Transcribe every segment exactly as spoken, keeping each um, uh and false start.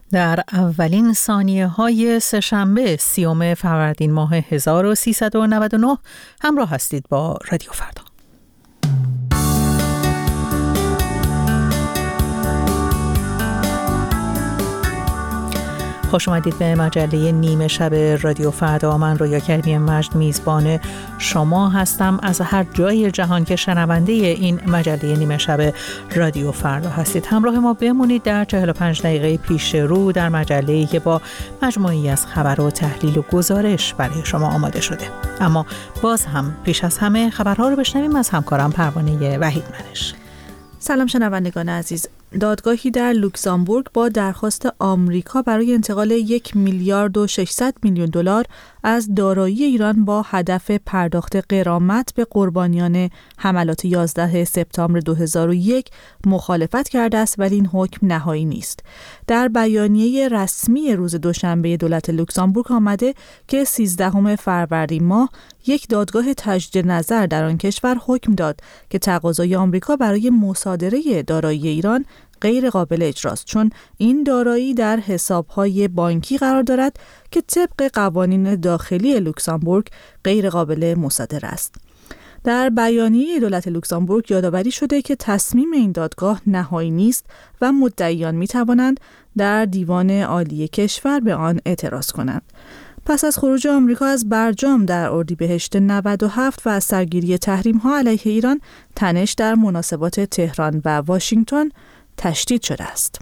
در اولین ثانیه های سه‌شنبه سیوم فروردین ماه هزار و سیصد و نود و نه همراه هستید با رادیو فردا. خوش اومدید به مجله نیمه شب رادیو فردا. من رویا کریمی مجد میزبان شما هستم. از هر جای جهان که شنونده این مجله نیمه شب رادیو فردا هستید همراه ما بمونید در چهل و پنج دقیقه پیش رو در مجله‌ای که با مجموعی از خبر و تحلیل و گزارش برای شما آماده شده. اما باز هم پیش از همه خبرها رو بشنویم از همکارم پروانه وحید منش. سلام شنوندگان عزیز. دادگاهی در لوکزامبورگ با درخواست آمریکا برای انتقال یک میلیارد و ششصد میلیون دلار از دارایی ایران با هدف پرداخت غرامت به قربانیان حملات یازده سپتامبر دو هزار و یک مخالفت کرده است، ولی این حکم نهایی نیست. در بیانیه رسمی روز دوشنبه دولت لوکزامبورگ آمده که سیزدهم فروردین ماه یک دادگاه تجدید نظر در آن کشور حکم داد که تقاضای آمریکا برای مصادره دارایی ایران غیر قابل اجراست، چون این دارایی در حساب‌های بانکی قرار دارد که طبق قوانین داخلی لوکزامبورگ غیر قابل مصادره است. در بیانیه دولت لوکزامبورگ یادآوری شده که تصمیم این دادگاه نهایی نیست و مدعیان می‌توانند در دیوان عالی کشور به آن اعتراض کنند. پس از خروج آمریکا از برجام در اردیبهشت نود و هفت و از سرگیری تحریم‌ها علیه ایران، تنش در مناسبات تهران و واشنگتن تشدید شده است.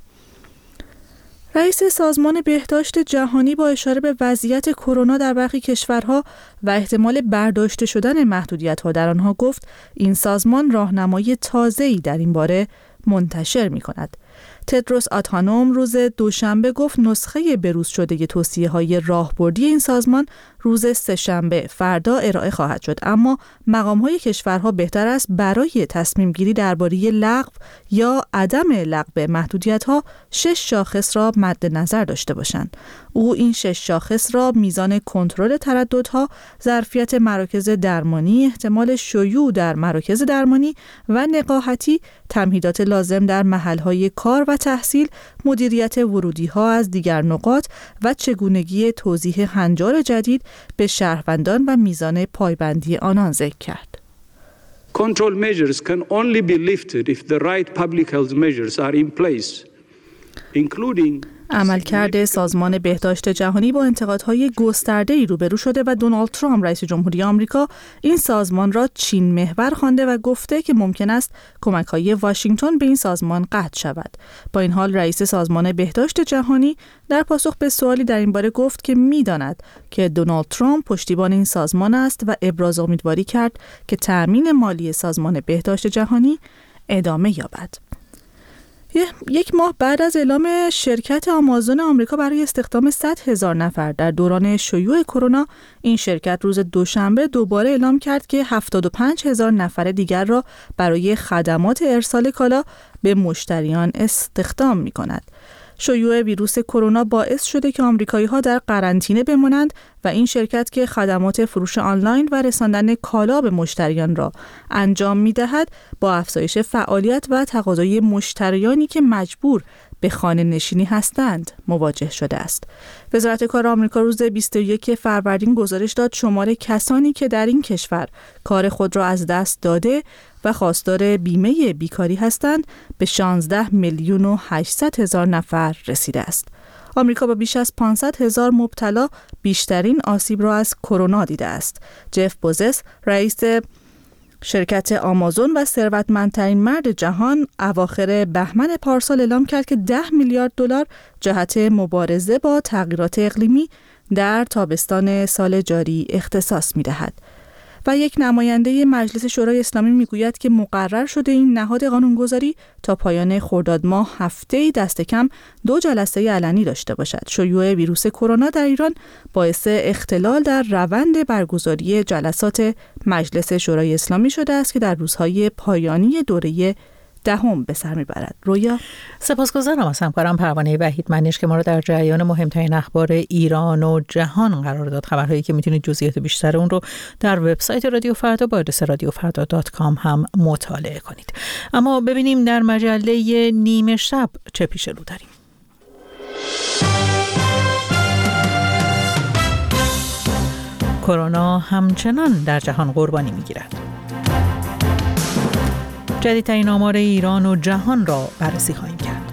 رئیس سازمان بهداشت جهانی با اشاره به وضعیت کرونا در برخی کشورها و احتمال برداشته شدن محدودیت‌ها در آنها گفت این سازمان راهنمای تازه‌ای در این باره منتشر می‌کند. تدروس آدهانوم روز دوشنبه گفت نسخه بروز شده توصیه‌های راهبردی این سازمان روز سه‌شنبه فردا ارائه خواهد شد، اما مقام‌های کشورها بهتر است برای تصمیم گیری درباره لغو یا عدم لغو محدودیت‌ها شش شاخص را مد نظر داشته باشند. او این شش شاخص را میزان کنترل ترددها، ظرفیت مراکز درمانی، احتمال شیوع در مراکز درمانی و نقاهتی، تمهیدات لازم در محل‌های کار و تحصیل، مدیریت ورودی‌ها از دیگر نقاط و چگونگی توزیع هنجار جدید به شهروندان و میزان پایبندی آنان ذکر کرد. Control measures can only be lifted if the right public health measures are in place, including عملکرد سازمان بهداشت جهانی با انتقادهای گسترده‌ای روبرو شده و دونالد ترامپ رئیس جمهوری آمریکا این سازمان را چین محور خوانده و گفته که ممکن است کمک‌های واشنگتن به این سازمان قطع شود. با این حال رئیس سازمان بهداشت جهانی در پاسخ به سوالی در این باره گفت که می‌داند که دونالد ترامپ پشتیبان این سازمان است و ابراز امیدواری کرد که تأمین مالی سازمان بهداشت جهانی ادامه یابد. یک ماه بعد از اعلام شرکت آمازون آمریکا برای استخدام صد هزار نفر در دوران شیوع کرونا، این شرکت روز دوشنبه دوباره اعلام کرد که هفتاد و پنج هزار نفر دیگر را برای خدمات ارسال کالا به مشتریان استخدام می‌کند. شیوع ویروس کرونا باعث شده که آمریکایی‌ها در قرنطینه بمانند و این شرکت که خدمات فروش آنلاین و رساندن کالا به مشتریان را انجام می‌دهد، با افزایش فعالیت و تقاضای مشتریانی که مجبور به خانه نشینی هستند مواجه شده است. وزارت کار آمریکا روز بیست و یکم فروردین گزارش داد شمار کسانی که در این کشور کار خود را از دست داده و خواستار بیمه بیکاری هستند به شانزده میلیون و هشتصد هزار نفر رسیده است. آمریکا با بیش از پانصد هزار مبتلا بیشترین آسیب را از کرونا دیده است. جف بوزس، رئیس شرکت آمازون و ثروتمندترین مرد جهان، اواخر بهمن پارسال اعلام کرد که ده میلیارد دلار جهت مبارزه با تغییرات اقلیمی در تابستان سال جاری اختصاص می‌دهد. و یک نماینده مجلس شورای اسلامی میگوید که مقرر شده این نهاد قانونگذاری تا پایان خرداد ماه هفته‌ای دست کم دو جلسه علنی داشته باشد. شیوع ویروس کرونا در ایران باعث اختلال در روند برگزاری جلسات مجلس شورای اسلامی شده است که در روزهای پایانی دوره دهم به سر میبرد. رویا، سپاسگزارم از همکارم پروانه وحید منش که ما رو در جریان مهمترین اخبار ایران و جهان قرار داد. خبرهایی که میتونید جزئیات بیشتر اون رو در وبسایت رادیو فردا با آدرس رادیو فردا دات کام هم مطالعه کنید. اما ببینیم در مجله نیمه شب چه پیش رو داریم. کرونا همچنان در جهان قربانی می‌گیرد. جدیدترین آمار ایران و جهان را بررسی خواهیم کرد.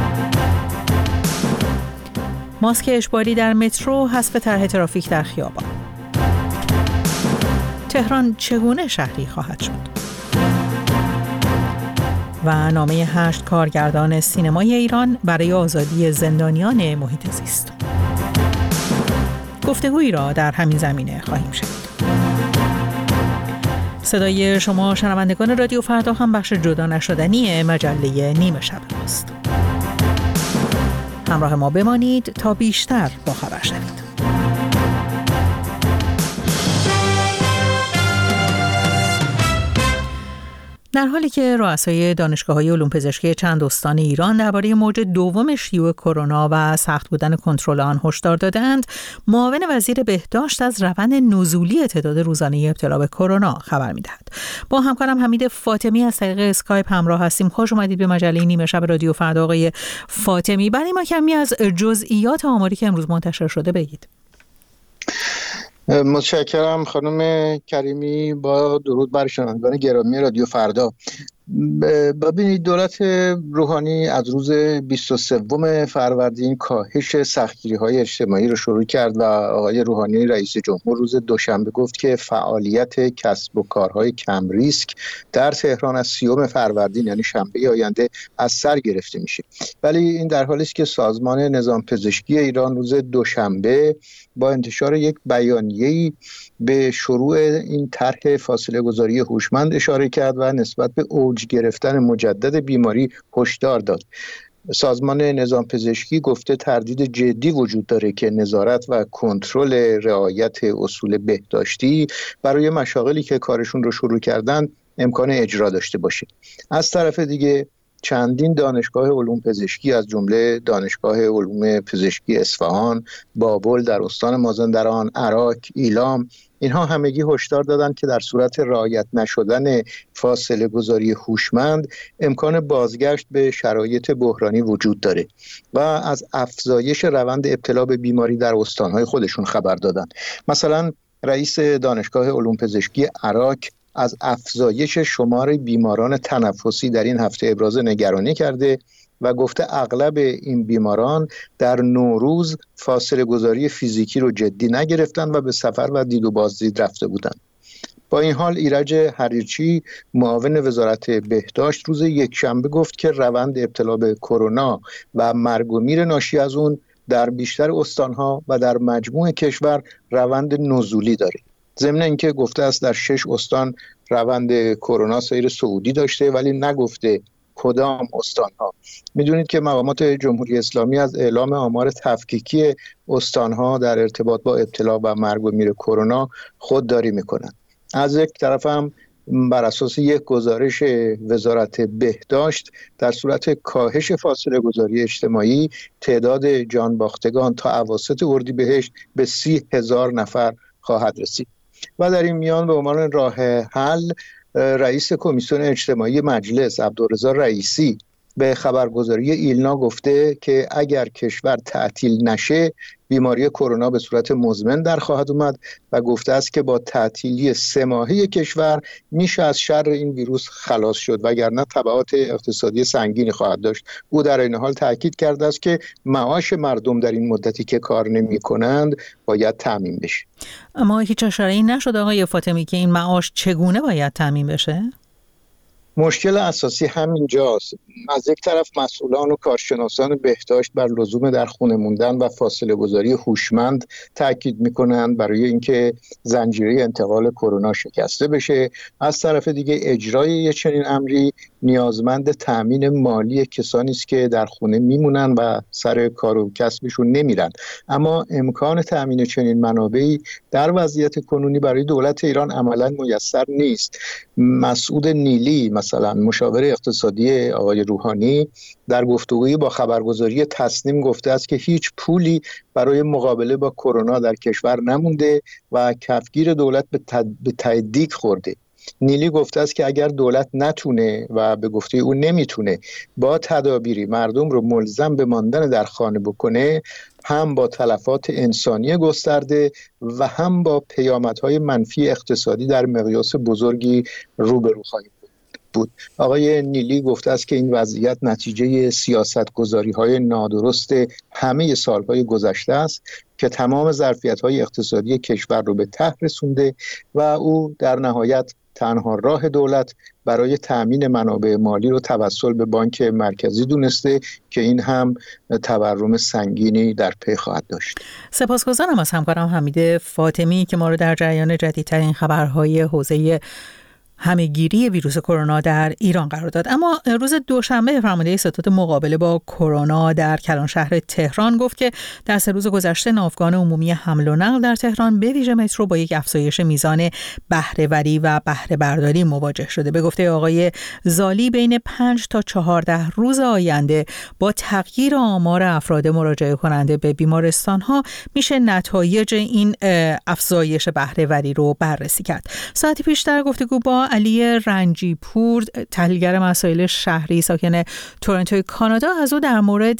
ماسک اجباری در مترو، حذف طرح ترافیک در خیابان. تهران چگونه شهری خواهد شد؟ و نامه هشت کارگردان سینمای ایران برای آزادی زندانیان محیط زیست. گفتگویی را در همین زمینه خواهیم شنید. صدای شما شنوندگان رادیو فردا هم بخش جدا نشدنی مجله نیمه شب است. همراه ما بمانید تا بیشتر با خبر شوید. در حالی که رؤسای دانشگاه‌های علوم پزشکی چند استان ایران درباره موج دوم شیوع کرونا و سخت بودن کنترل آن هشدار دادند، معاون وزیر بهداشت از روند نزولی تعداد روزانه ابتلا به کرونا خبر می‌دهد. با همکارم حمید فاطمی از طریق اسکایپ همراه هستیم. خوش اومدید به مجله نیمه شب رادیو فردا آقای فاطمی. برای ما کمی از جزئیات آماری که امروز منتشر شده بگید. متشکرم خانم کریمی. با درود بر شنوندگان گرامی رادیو فردا. ببینید، دولت روحانی از روز بیست و سوم فروردین کاهش سختگیری‌های اجتماعی رو شروع کرد و آقای روحانی رئیس جمهور روز دوشنبه گفت که فعالیت کسب و کارهای کم ریسک در تهران از سیوم فروردین یعنی شنبه آینده از سر گرفته میشه. ولی این در حالی است که سازمان نظام پزشکی ایران روز دوشنبه با انتشار یک بیانیه‌ای به شروع این طرح فاصله گذاری هوشمند اشاره کرد و نسبت به اوج گرفتن مجدد بیماری هشدار داد. سازمان نظام پزشکی گفته تردید جدی وجود داره که نظارت و کنترل رعایت اصول بهداشتی برای مشاغلی که کارشون رو شروع کردن امکان اجرا داشته باشه. از طرف دیگه چندین دانشگاه علوم پزشکی از جمله دانشگاه علوم پزشکی اصفهان، بابل در استان مازندران، عراق، ایلام، اینها همگی هشدار دادند که در صورت رعایت نشدن فاصله گذاری هوشمند امکان بازگشت به شرایط بحرانی وجود داره و از افزایش روند ابتلا به بیماری در استانهای خودشون خبر دادند. مثلا رئیس دانشگاه علوم پزشکی عراق از افزایش شمار بیماران تنفسی در این هفته ابراز نگرانی کرده و گفته اغلب این بیماران در نوروز فاصله گذاری فیزیکی رو جدی نگرفتن و به سفر و دید و بازدید رفته بودند. با این حال ایرج حریرچی معاون وزارت بهداشت روز یکشنبه گفت که روند ابتلا به کرونا و مرگ و میر ناشی از اون در بیشتر استانها و در مجموع کشور روند نزولی داره. ضمن اینکه گفته است در شش استان روند کرونا سیر صعودی داشته ولی نگفته کدام استانها. میدونید که مقامات جمهوری اسلامی از اعلام آمار تفکیکی استانها در ارتباط با ابتلا و مرگ و میر کرونا خودداری میکنند. از یک طرف هم بر اساس یک گزارش وزارت بهداشت در صورت کاهش فاصله گذاری اجتماعی تعداد جانباختگان تا اواسط اردیبهشت به سی هزار نفر خواهد رسید. و در این میان به عنوان راه حل رئیس کمیسیون اجتماعی مجلس عبدالرضا رئیسی به خبرگزاری ایلنا گفته که اگر کشور تعطیل نشه بیماری کرونا به صورت مزمن در خواهد اومد و گفته است که با تعطیلی سه ماهه کشور میشه از شر این ویروس خلاص شد وگرنه تبعات اقتصادی سنگینی خواهد داشت. او در این حال تاکید کرده است که معاش مردم در این مدتی که کار نمی کنند باید تامین بشه. اما هیچ اشاره‌ای نشد آقای فاطمی که این معاش چگونه باید تامین بشه؟ مشکل اساسی همینجاست. از یک طرف مسئولان و کارشناسان بهداشت بر لزوم در خونه موندن و فاصله گذاری هوشمند تاکید میکنند برای اینکه زنجیره انتقال کرونا شکسته بشه. از طرف دیگه اجرای یک چنین امری نیازمند تأمین مالی کسانی است که در خونه میمونن و سر کار و کسبشون نمیرن. اما امکان تأمین چنین منابعی در وضعیت کنونی برای دولت ایران عملاً میسر نیست. مسعود نیلی مثلا مشاور اقتصادی آقای روحانی در گفتگویی با خبرگزاری تصنیم گفته است که هیچ پولی برای مقابله با کرونا در کشور نمونده و کفگیر دولت به تدیگ خورده. نیلی گفته است که اگر دولت نتونه و به گفته او نمیتونه با تدابیری مردم رو ملزم به ماندن در خانه بکنه، هم با تلفات انسانی گسترده و هم با پیامدهای منفی اقتصادی در مقیاس بزرگی روبرو خواهیم بود. آقای نیلی گفته است که این وضعیت نتیجه سیاست‌گذاری‌های نادرست همه سالهای گذشته است که تمام ظرفیت‌های اقتصادی کشور رو به ته رسونده و او در نهایت تنها راه دولت برای تأمین منابع مالی رو توسل به بانک مرکزی دونسته که این هم تورم سنگینی در پی خواهد داشت. سپاسگزارم از همکارم حمید فاطمی که ما رو در جریان جدیدترین خبرهای حوزه همه‌گیری ویروس کرونا در ایران قرار داد. اما روز دوشنبه فرمانده ستاد مقابله با کرونا در کلان شهر تهران گفت که در سه روز گذشته ناوگان عمومی حمل و نقل در تهران به ویژه مترو با یک افزایش میزان بهره‌وری و بهره برداری مواجه شده. به گفته آقای زالی بین پنج تا چهارده روز آینده با تغییر آمار افراد مراجعه کننده به بیمارستان‌ها میشه نتایج این افزایش بهره‌وری رو بررسی کرد. ساعتی پیشتر گفتگو با علی رنجی پور، تحلیلگر مسائل شهری ساکن تورنتو کانادا، از او در مورد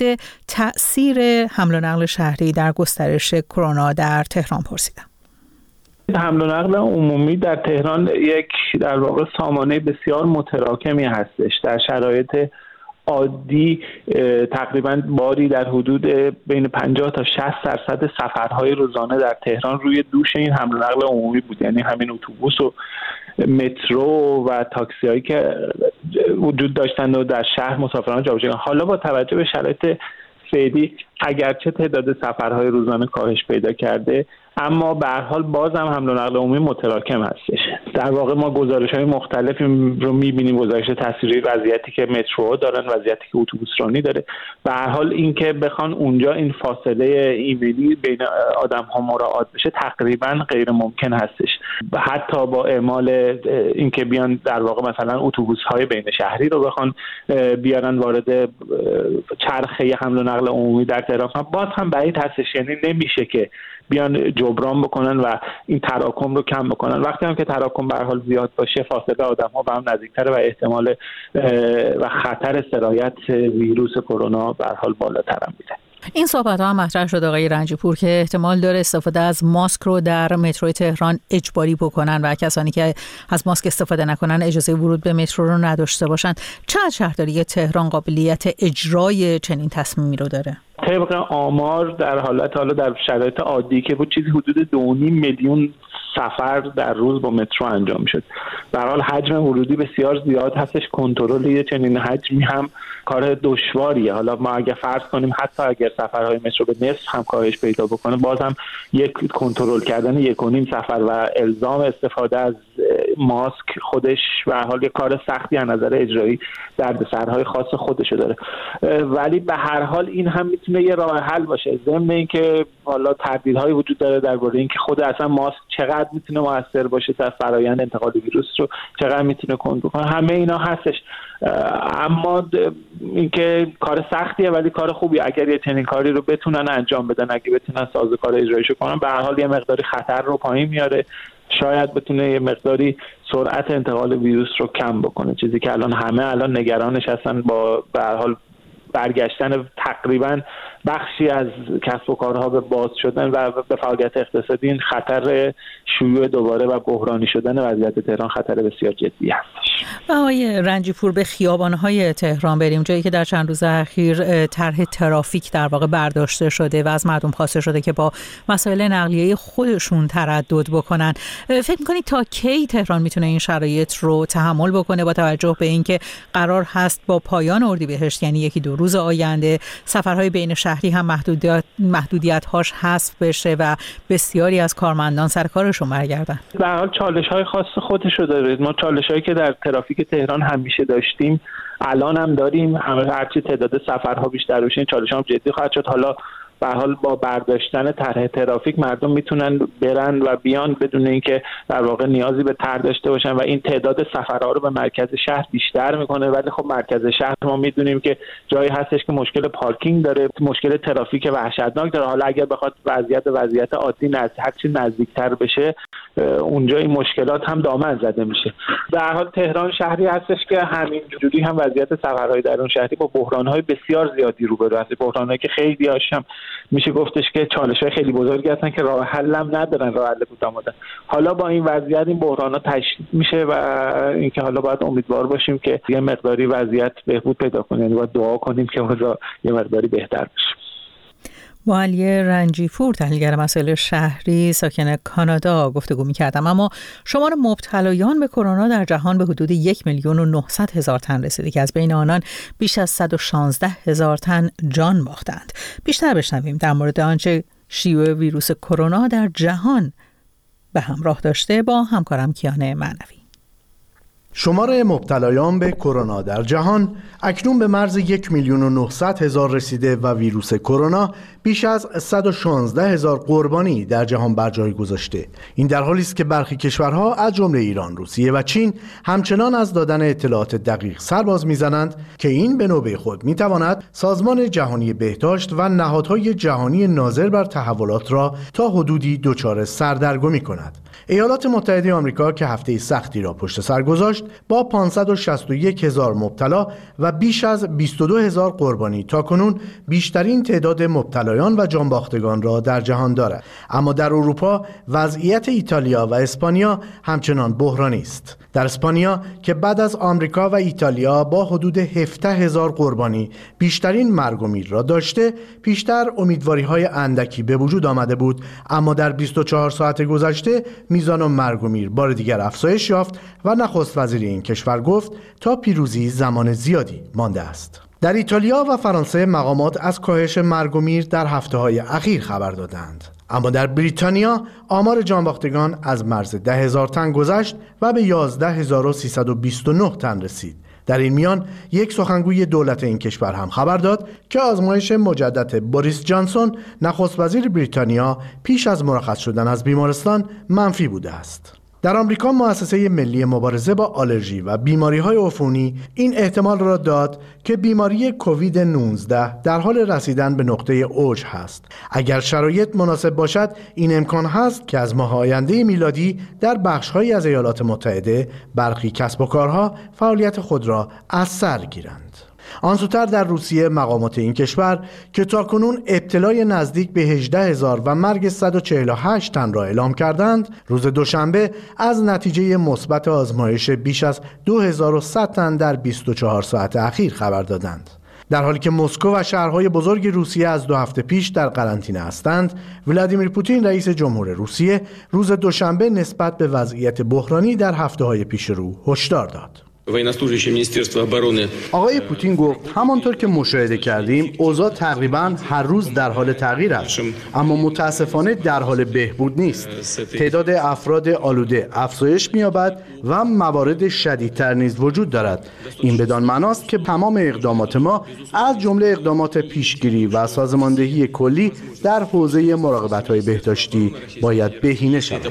تأثیر حمل و نقل شهری در گسترش کرونا در تهران پرسیدم. حمل و نقل عمومی در تهران یک در واقع سامانه بسیار متراکمی هستش. در شرایط عادی تقریبا باری در حدود بین پنجاه تا شصت درصد سفرهای روزانه در تهران روی دوش این حمل و نقل عمومی بود، یعنی همین اتوبوس و مترو و تاکسی هایی که وجود داشتند و در شهر مسافران جابجا کردند. حالا با توجه به شرایط فعلی اگرچه تعداد سفرهای روزانه کاهش پیدا کرده، اما به هر حال باز هم حمل و نقل عمومی متراکم هستش. در واقع ما گزارش‌های مختلفی رو می‌بینیم، گزارش تصویری وضعیتی که مترو دارن، وضعیتی که اتوبوس رانی داره. به هر حال اینکه بخوان اونجا این فاصله ایمنی بین آدم‌ها مراعات بشه تقریباً غیر ممکن هستش. حتی با اعمال اینکه بیان در واقع مثلا اتوبوس‌های بین شهری رو بخوان بیارن وارد چرخه حمل و نقل عمومی در تهران، باز هم بعید هستش، یعنی نمیشه که بیان جبران بکنن و این تراکم رو کم بکنن. وقتی هم که تراکم به هر حال زیاد باشه، فاصله آدم‌ها به هم نزدیک‌تره و احتمال و خطر سرایت ویروس کرونا به هر حال بالاتر هم میره. این صحبت‌ها هم مطرح شد آقای رنجی پور که احتمال داره استفاده از ماسک رو در مترو تهران اجباری بکنن و کسانی که از ماسک استفاده نکنن اجازه ورود به مترو رو نداشته باشن. چند شهرداری تهران قابلیت اجرای چنین تصمیمی رو داره؟ طبق آمار در حالت حالا در شرایط عادی که بود چیزی حدود دو و نیم میلیون سفر در روز با مترو انجام شد. به هر حال حجم ورودی بسیار زیاد هستش، کنترل یه چنین حجمی هم کار دشواریه. حالا ما اگه فرض کنیم حتی اگر سفرهای مترو به نصف هم کاهش پیدا بکنه، باز هم یک کنترل کردن یک و نیم سفر و الزام استفاده از ماسک خودش به هر حال یک کار سختی از نظر اجرایی دردسرهای خاص خودشو داره. ولی به هر حال این هم میتونه یه راه حل باشه، ضمن اینکه حالا تردیدهای وجود داره درباره اینکه خود اصلا ماسک چقدر میتونه موثر باشه در فرآیند انتقال ویروس رو، چقدر میتونه کنترل کنه، همه اینا هستش. اما اینکه کار سختیه ولی کار خوبیه. اگر یه چنین کاری رو بتونن انجام بدن، اگه بتونن سازوکار اجرایشو کنن، به هر حال یه مقداری خطر رو پایین میاره، شاید بتونه یه مقداری سرعت انتقال ویروس رو کم بکنه، چیزی که الان همه الان نگرانش هستن. با به هر حال برگشتن تقریبا بخشی از کسب و کارها به باز شدن و به فعالیت اقتصادی، این خطر شیوع دوباره و بحرانی شدن وضعیت تهران خطر بسیار جدی هستش. آقای رنجی پور، به خیابان‌های تهران بریم، جایی که در چند روز اخیر طرح ترافیک در واقع برداشته شده و از مردم خواسته شده که با مسائل نقلیه خودشون تردد بکنن. فکر می‌کنید تا کی تهران میتونه این شرایط رو تحمل بکنه با توجه به اینکه قرار هست با پایان اردیبهشت، یعنی یکی دو روز آینده، سفرهای بین شهری هم محدودیت محدودیت هاش حذف بشه و بسیاری از کارمندان سر کارشون برگردن؟ به هر حال چالش‌های خاص خودشو داره. ما چالش‌هایی که در ترافیک تهران همیشه داشتیم الان هم داریم. هرچی تعداد سفرها بیشتر بشه این چالش‌ها هم جدی خواهد شد. حالا به هر حال با برداشتن طرح ترافیک مردم میتونن برن و بیان بدون اینکه در واقع نیازی به طرح داشته باشن و این تعداد سفرها رو به مرکز شهر بیشتر میکنه. ولی خب مرکز شهر ما میدونیم که جایی هستش که مشکل پارکینگ داره، مشکل ترافیک وحشتناک داره. حالا اگر بخواد وضعیت وضعیت عادی نزد هرچی نزدیکتر بشه اونجا این مشکلات هم دامن زده میشه. در حال تهران شهری هستش که همین جوری هم وضعیت سفرهای درون شهری با بحران‌های بسیار زیادی روبرو هست، بحران‌هایی که خیلی هاشم میشه گفتش که چالش‌های خیلی بزرگی هستن که راه حل هم ندارن، راه حل کوتاه مدت. حالا با این وضعیت این بحران‌ها تشدید میشه و اینکه حالا باید امیدوار باشیم که یه مقداری وضعیت بهبود پیدا کنه، یعنی باید دعا کنیم که اوضاع یه مقداری بهتر بشه. معلی رنجیپور، تحلیلگر مسائل شهری ساکن کانادا، گفتگو می‌کردم. اما شمار مبتلایان به کرونا در جهان به حدود یک میلیون و نهصد هزار تن رسیده که از بین آنان بیش از صد و شانزده هزار تن جان باختند. بیشتر بشنویم در مورد آنچه شیوع ویروس کرونا در جهان به همراه داشته با همکارم کیان معنوی. شمار مبتلایان به کرونا در جهان اکنون به مرز یک میلیون و نهصد هزار رسیده و ویروس کرونا بیش از صد و شانزده هزار قربانی در جهان بر جای گذاشته. این در حالی است که برخی کشورها از جمله ایران، روسیه و چین همچنان از دادن اطلاعات دقیق سرباز میزنند که این به نوبه خود میتواند سازمان جهانی بهداشت و نهادهای جهانی ناظر بر تحولات را تا حدودی دچار سردرگمی کند. ایالات متحده آمریکا که هفته سختی را پشت سر گذاشت با پانصد و شصت و یک هزار مبتلا و بیش از بیست و دو هزار قربانی تاکنون بیشترین تعداد مبتلایان و جانباختگان را در جهان دارد. اما در اروپا وضعیت ایتالیا و اسپانیا همچنان بحرانی است. در اسپانیا که بعد از آمریکا و ایتالیا با حدود هفده هزار قربانی بیشترین مرگ و میر را داشته، پیشتر امیدواری‌های اندکی به وجود آمده بود، اما در بیست و چهار ساعت گذشته میزان مرگ و میر بار دیگر افزایش یافت و نخست وزیر این کشور گفت تا پیروزی زمان زیادی مانده است. در ایتالیا و فرانسه مقامات از کاهش مرگ و میر در هفته‌های اخیر خبر دادند. اما در بریتانیا آمار جانباختگان از مرز ده هزار تن گذشت و به یازده هزار و سیصد و بیست و نه تن رسید. در این میان یک سخنگوی دولت این کشور هم خبر داد که آزمایش مجدد بوریس جانسون نخست وزیر بریتانیا پیش از مرخص شدن از بیمارستان منفی بوده است. در آمریکا مؤسسه ملی مبارزه با آلرژی و بیماری‌های عفونی این احتمال را داد که بیماری کووید نوزده در حال رسیدن به نقطه اوج هست. اگر شرایط مناسب باشد این امکان هست که از ماه آینده میلادی در بخش‌هایی از ایالات متحده برخی کسب و کارها فعالیت خود را از سر گیرند. آنسوتر در روسیه مقامات این کشور که تاکنون ابتلای نزدیک به هجده هزار و مرگ صد و چهل و هشت تن را اعلام کردند، روز دوشنبه از نتیجه مثبت آزمایش بیش از دو هزار و صد تن در بیست و چهار ساعت اخیر خبر دادند. در حالی که مسکو و شهرهای بزرگ روسیه از دو هفته پیش در قرنطینه هستند، ولادیمیر پوتین رئیس جمهور روسیه روز دوشنبه نسبت به وضعیت بحرانی در هفته‌های پیش رو هشدار داد. آقای پوتین گفت همانطور که مشاهده کردیم اوضاع تقریبا هر روز در حال تغییر است، اما متاسفانه در حال بهبود نیست. تعداد افراد آلوده افزایش می‌یابد و موارد شدیدتر نیز وجود دارد. این بدان معناست که تمام اقدامات ما از جمله اقدامات پیشگیری و سازماندهی کلی در حوزه مراقبت‌های بهداشتی باید بهینه شود.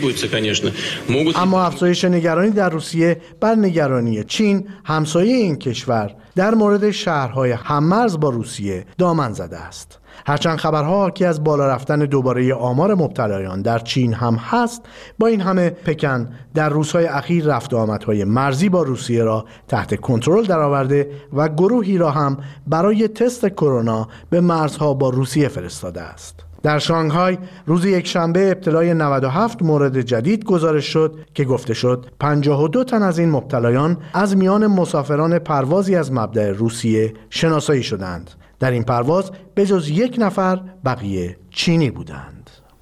اما افزایش نگرانی در روسیه بر نگرانی چین، همسایه این کشور، در مورد شهرهای هممرز با روسیه دامن زده است. هرچند خبرها حاکی از بالا رفتن دوباره آمار مبتلایان در چین هم هست، با این همه پکن در روزهای اخیر رفت و آمدهای مرزی با روسیه را تحت کنترل درآورده و گروهی را هم برای تست کرونا به مرزها با روسیه فرستاده است. در شانگهای روز یکشنبه ابتلای نود و هفت مورد جدید گزارش شد که گفته شد پنجاه و دو تن از این مبتلایان از میان مسافران پروازی از مبدأ روسیه شناسایی شدند. در این پرواز به جز یک نفر بقیه چینی بودند.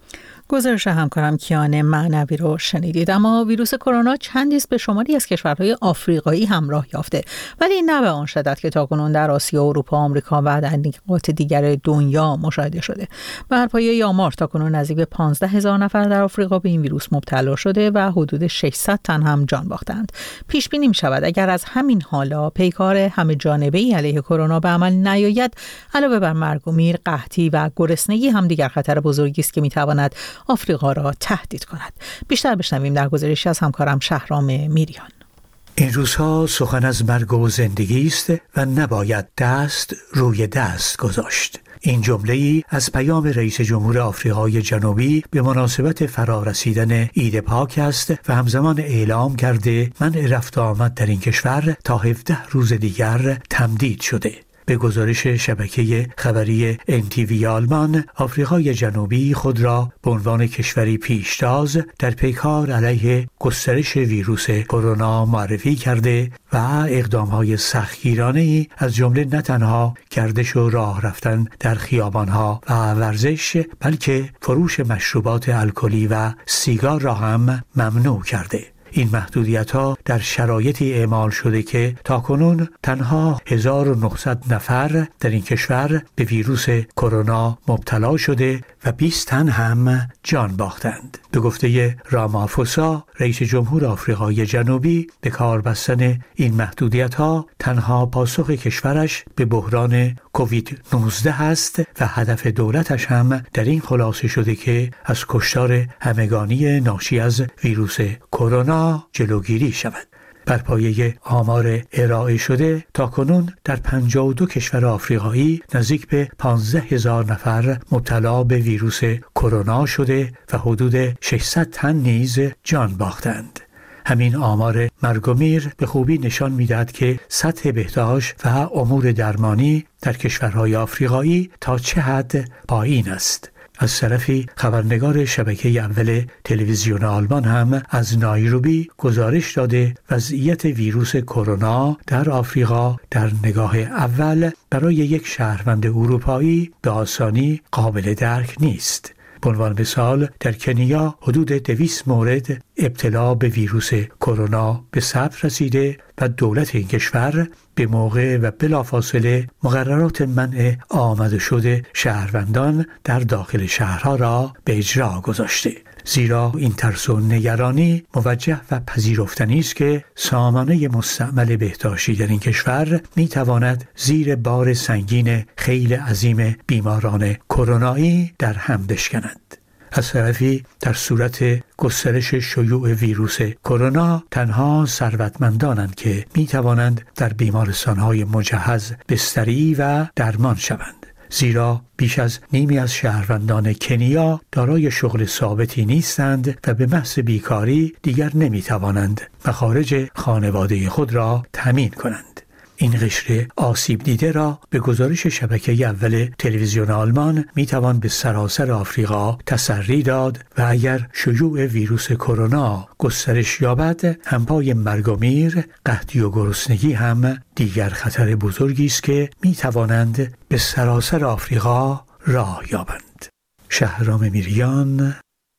گزارش همکارم کیان معنوی رو شنیدید. اما ویروس کرونا چندی است به شماری از کشورهای آفریقایی همراه یافته، ولی نه به آن شدت که تاکنون در آسیا، اروپا، آمریکا و در نقاط دیگر دنیا مشاهده شده. بر پایه آمار تاکنون نزدیک به پانزده هزار نفر در آفریقا به این ویروس مبتلا شده و حدود ششصد تن هم جان باختند. پیش بینی می شود اگر از همین حالا پیکار همه جانبه‌ای علیه کرونا به عمل نیاید، علاوه بر مرگ و میر، قحطی و گرسنگی هم دیگر خطر بزرگی است که می تواند آفریقا را تهدید کند. بیشتر بشنویم در گزارشی از همکارم شهرام میریان. این روزها سخن از مرگ و زندگی است و نباید دست روی دست گذاشت. این جمله‌ای از پیام رئیس جمهور آفریقای جنوبی به مناسبت فرارسیدن عید پاک است و همزمان اعلام کرده منع رفت آمد در این کشور تا هفده روز دیگر تمدید شده. به گزارش شبکه خبری ان تی وی آلمان، آفریقای جنوبی خود را به عنوان کشوری پیشتاز در پیکار علیه گسترش ویروس کرونا معرفی کرده و اقدام‌های سختگیرانه‌ای از جمله نه تنها گردش و راه رفتن در خیابان‌ها و ورزش، بلکه فروش مشروبات الکلی و سیگار را هم ممنوع کرده. این محدودیت‌ها در شرایطی اعمال شده که تاکنون تنها هزار و نهصد نفر در این کشور به ویروس کرونا مبتلا شده و بیست تن هم جان باختند. به گفته رامافوسا، رئیس جمهور آفریقای جنوبی، به کار بستن این محدودیت‌ها تنها پاسخ کشورش به بحران کووید نوزده است و هدف دولتش هم در این خلاصه شده که از کشتار همگانی ناشی از ویروس کرونا جلوگیری شود. بر پایه آمار ارائه شده تاکنون در پنجاه و دو کشور آفریقایی نزدیک به پانزده هزار نفر مبتلا به ویروس کرونا شده و حدود ششصد تن نیز جان باختند. همین آمار مرگ و میر به خوبی نشان می‌دهد که سطح بهداشت و امور درمانی در کشورهای آفریقایی تا چه حد پایین است. از طرفی خبرنگار شبکه اول تلویزیون آلمان هم از نایروبی گزارش داده وضعیت ویروس کرونا در آفریقا در نگاه اول برای یک شهروند اروپایی به آسانی قابل درک نیست. به عنوان مثال در کنیا حدود دویست مورد ابتلا به ویروس کرونا به ثبت رسیده و دولت این کشور به موقع و بلافاصله مقررات منع آمد و شد شهروندان در داخل شهرها را به اجرا گذاشته. زیرا این ترس و نگرانی موجه و پذیرفتنی است که سامانه مستعمل بهداشتی در این کشور می تواند زیر بار سنگین خیل عظیم بیماران کرونایی در هم بشکند. از طرفی در صورت گسترش شیوع ویروس کرونا تنها ثروتمندانند که می توانند در بیمارستان‌های مجهز بستری و درمان شوند. زیرا بیش از نیمی از شهروندان کنیا دارای شغل ثابتی نیستند و به محض بیکاری دیگر نمی توانند مخارج خانواده خود را تامین کنند. این قشر آسیب دیده را به گزارش شبکه اول تلویزیون آلمان می توان به سراسر آفریقا تسری داد و اگر شیوع ویروس کرونا گسترش یابد، همپای مرگ و میر، قحطی و گرسنگی هم دیگر خطر بزرگی است که می توانند به سراسر آفریقا راه یابند. شهرام میریان،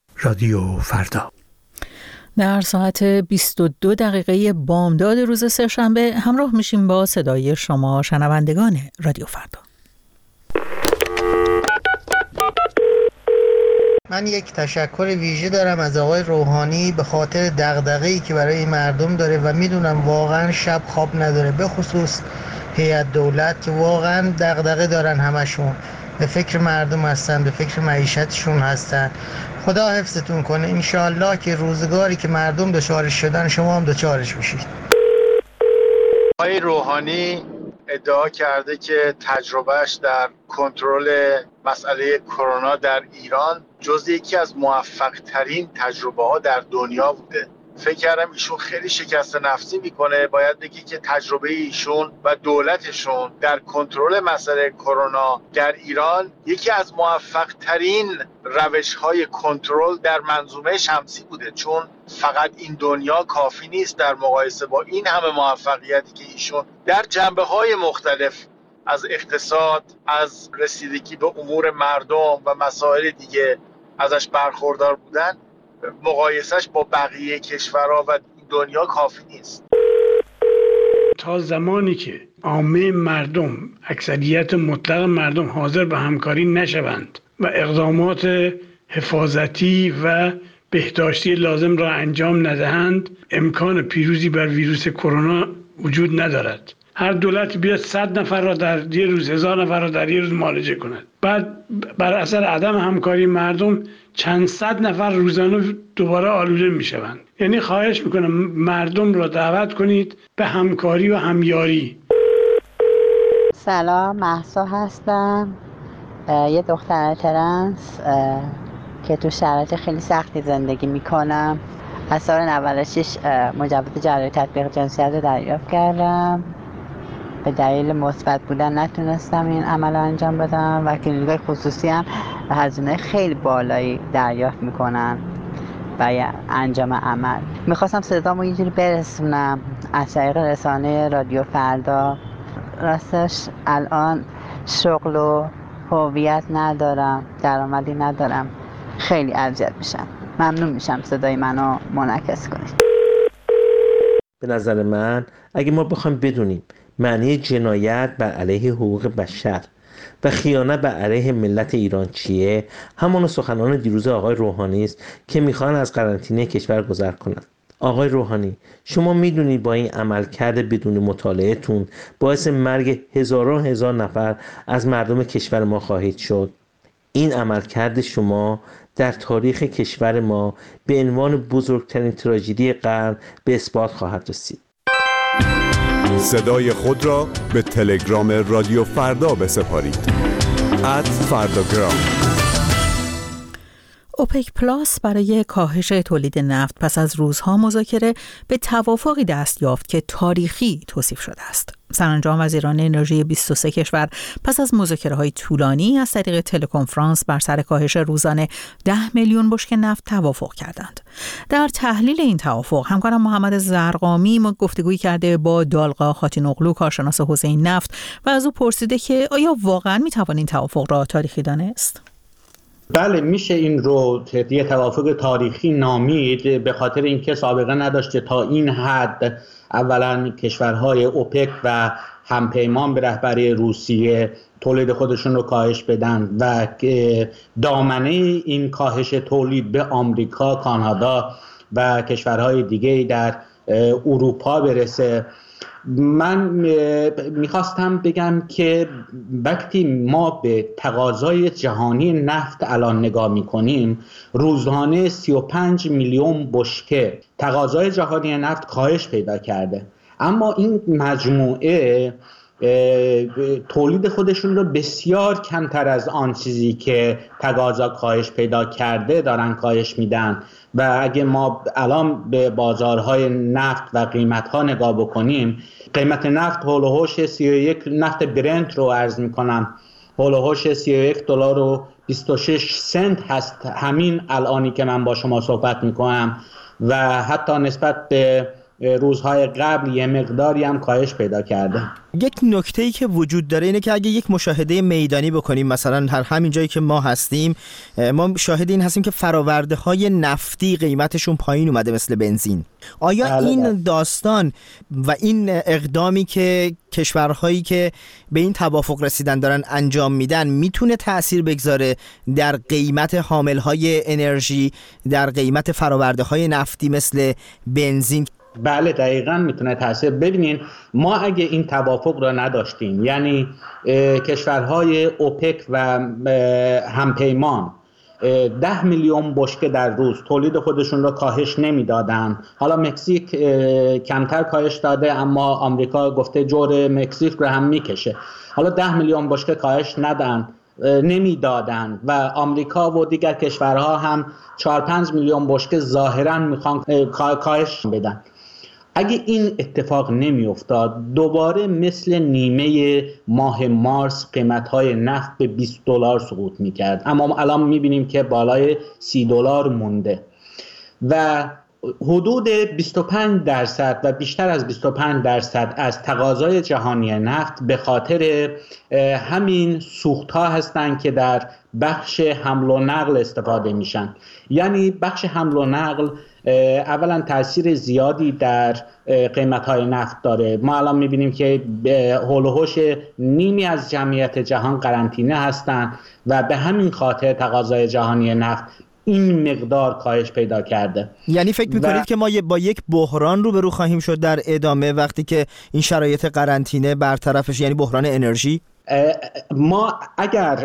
رادیو فردا. در ساعت بیست و دو دقیقه بامداد روز سه‌شنبه همراه میشیم با صدای شما شنوندگان رادیو فردا. من یک تشکر ویژه دارم از آقای روحانی به خاطر دغدغه‌ای که برای مردم داره و میدونم واقعا شب خواب نداره، به خصوص هیئت دولت که واقعا دغدغه دارن، همشون به فکر مردم هستن، به فکر معیشتشون هستن. خدا حفظتون کنه. انشاءالله که روزگاری که مردم دچارش شدن شما هم دچارش بشید. آقای روحانی ادعا کرده که تجربهش در کنترل مسئله کرونا در ایران جز یکی از موفق ترین تجربه ها در دنیا بوده. فکر کردم ایشون خیلی شکست نفسی میکنه. باید بگی که تجربه ایشون و دولتشون در کنترل مسئله کرونا در ایران یکی از موفق ترین روش های کنترل در منظومه شمسی بوده، چون فقط این دنیا کافی نیست در مقایسه با این همه موفقیتی که ایشون در جنبه های مختلف از اقتصاد، از رسیدگی به امور مردم و مسائل دیگه ازش برخوردار بودن مقایسهش با بقیه کشورها و دنیا کافی نیست. تا زمانی که عامه مردم، اکثریت مطلق مردم حاضر به همکاری نشوند و اقدامات حفاظتی و بهداشتی لازم را انجام ندهند، امکان پیروزی بر ویروس کرونا وجود ندارد. هر دولت بیاد صد نفر را در یه روز، هزار نفر را در یه روز معالجه کند، بعد بر اثر عدم همکاری مردم چند صد نفر روزانه دوباره آلوده می شوند. یعنی خواهش میکنم مردم را دعوت کنید به همکاری و همیاری. سلام، مهسا هستم، یه دختر ترنس که تو شرایط خیلی سختی زندگی میکنم. از سال نود و شش مجوز جراحی تطبیق جنسیت رو دریافت کردم. به دلیل مثبت بودن نتونستم این عمل رو انجام بدم و کلینیک‌های خصوصی هم هزینه خیلی بالایی دریافت میکنن برای انجام عمل. میخواستم صدامو یه جوری برسونم از طریق رسانه رادیو فردا. راستش الان شغل و هویت ندارم، درآمدی ندارم، خیلی اذیت میشم. ممنون میشم صدای منو منعکس کنید. به نظر من اگه ما بخوایم بدونیم معنی جنایت بر علیه حقوق بشر و خیانت بر علیه ملت ایران چیه، همون سخنان دیروز آقای روحانی است که میخوان از قرنطینه کشور گذر کنند. آقای روحانی، شما میدونید با این عملکرد بدون مطالعه‌تون باعث مرگ هزاران هزار نفر از مردم کشور ما خواهید شد. این عملکرد شما در تاریخ کشور ما به عنوان بزرگترین تراژدی قرن به اثبات خواهد رسید. صدای خود را به تلگرام رادیو فردا بسپارید. ات فرداگرام. اوپک پلاس برای کاهش تولید نفت پس از روزها مذاکره به توافقی دست یافت که تاریخی توصیف شده است. سرانجام وزیران انرژی بیست و سه کشور پس از مذاکره‌های طولانی از طریق تلکنفرانس بر سر کاهش روزانه ده میلیون بشکه نفت توافق کردند. در تحلیل این توافق همکارم محمد زرقامی ما گفتگویی کرده با دالقا خاتینوغلو، کارشناس حوزه نفت، و از او پرسیده که آیا واقعاً می‌توان این توافق را تاریخی دانست؟ بله، میشه این رو یه توافق تاریخی نامید، به خاطر اینکه سابقه نداشته تا این حد. اولا کشورهای اوپک و همپیمان به رهبری روسیه تولید خودشون رو کاهش بدن و دامنه این کاهش تولید به آمریکا، کانادا و کشورهای دیگه در اروپا برسه. من میخواستم بگم که وقتی ما به تقاضای جهانی نفت الان نگاه میکنیم، روزانه سی و پنج میلیون بشکه تقاضای جهانی نفت کاهش پیدا کرده، اما این مجموعه تولید خودشون رو بسیار کمتر از آن چیزی که تقاضا کاهش پیدا کرده دارن کاهش میدن. و اگه ما الان به بازارهای نفت و قیمتها نگاه بکنیم، قیمت نفت هول و هوش سی و یک، نفت برنت رو عرض میکنم، هول و هوش سی و یک دلار و بیست و شش سنت هست همین الانی که من با شما صحبت میکنم، و حتی نسبت به روزهای قبل یه مقداری هم کاهش پیدا کرده. یک نکته‌ای که وجود داره اینه که اگه یک مشاهده میدانی بکنیم، مثلا هر همین جایی که ما هستیم، ما شاهد این هستیم که فرآورده‌های نفتی قیمتشون پایین اومده مثل بنزین. آیا بله این بله. داستان و این اقدامی که کشورهایی که به این توافق رسیدن دارن انجام میدن میتونه تأثیر بگذاره در قیمت حاملهای انرژی، در قیمت فرآورده‌های نفتی مثل بنزین؟ بله دقیقاً میتونه تاثیر. ببینین ما اگه این توافق را نداشتیم، یعنی کشورهای اوپک و همپیمان ده میلیون بشکه در روز تولید خودشون را کاهش نمیدادن. حالا مکزیک کمتر کاهش داده، اما آمریکا گفته جور مکزیک رو هم میکشه. حالا ده میلیون بشکه کاهش ندن نمیدادن و آمریکا و دیگر کشورها هم چهار پنج میلیون بشکه ظاهراً میخوان کاهش بدن. اگه این اتفاق نمی افتاد، دوباره مثل نیمه ماه مارس قیمت‌های نفت به بیست دلار سقوط می‌کرد، اما الان می‌بینیم که بالای سی دلار مونده. و حدود بیست و پنج درصد و بیشتر از بیست و پنج درصد از تقاضای جهانی نفت به خاطر همین سوخت‌ها هستند که در بخش حمل و نقل استفاده میشن. یعنی بخش حمل و نقل اولا تاثیر زیادی در قیمت‌های نفت داره. ما الان می‌بینیم که هول و هوش نیمی از جمعیت جهان قرنطینه هستند و به همین خاطر تقاضای جهانی نفت این مقدار کاهش پیدا کرده. یعنی فکر می‌کنید و... که ما با یک بحران روبرو خواهیم شد در ادامه وقتی که این شرایط قرنطینه برطرفش، یعنی بحران انرژی؟ ما اگر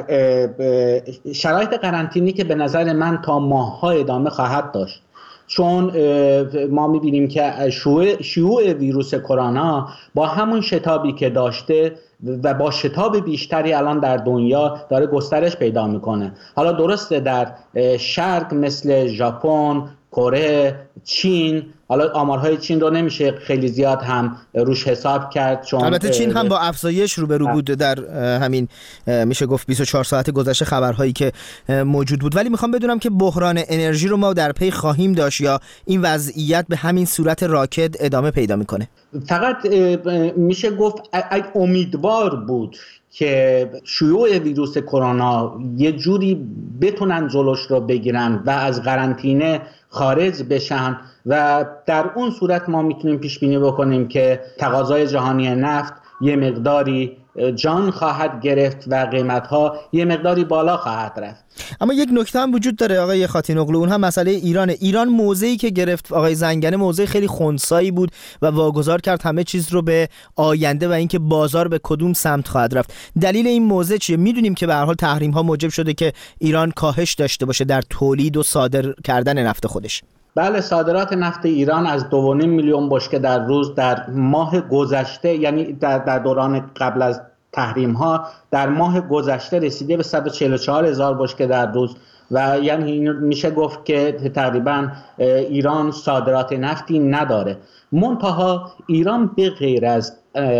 شرایط قرنطینی که به نظر من تا ماه‌ها ادامه خواهد داشت، چون ما می‌بینیم که شیوع شیوع ویروس کرونا با همون شتابی که داشته و با شتاب بیشتری الان در دنیا داره گسترش پیدا میکنه. حالا درسته در شرق مثل ژاپن، کره، چین، حالا آمارهای چین رو نمیشه خیلی زیاد هم روش حساب کرد، چون البته چین هم با افزایش روبرو بود در همین میشه گفت بیست و چهار ساعت گذشته خبرهایی که موجود بود. ولی میخوام بدونم که بحران انرژی رو ما در پی خواهیم داشت یا این وضعیت به همین صورت راکد ادامه پیدا میکنه؟ فقط میشه گفت اگه امیدوار بود که شیوع ویروس کرونا یه جوری بتونن جلوش رو بگیرن و از قرنطینه خارج بشن و در اون صورت ما میتونیم پیش بینی بکنیم که تقاضای جهانی نفت یه مقداری جان خواهد گرفت و قیمت‌ها یه مقداری بالا خواهد رفت. اما یک نکته هم وجود داره آقای خاتین‌اوغلو، اون هم مسئله ایران. ایران موضعی که گرفت آقای زنگنه موضع خیلی خنثایی بود و واگذار کرد همه چیز رو به آینده و اینکه بازار به کدوم سمت خواهد رفت. دلیل این موضع چیه؟ میدونیم که به هر حال تحریم‌ها موجب شده که ایران کاهش داشته باشه در تولید و صادر کردن نفت خودش. بله، صادرات نفت ایران از دو و نیم میلیون بشکه در روز در ماه گذشته، یعنی در, در دوران قبل از تحریم ها در ماه گذشته رسیده به صد و چهل و چهار هزار بشکه در روز و یعنی میشه گفت که تقریبا ایران صادرات نفتی نداره. منتها ایران به غیر از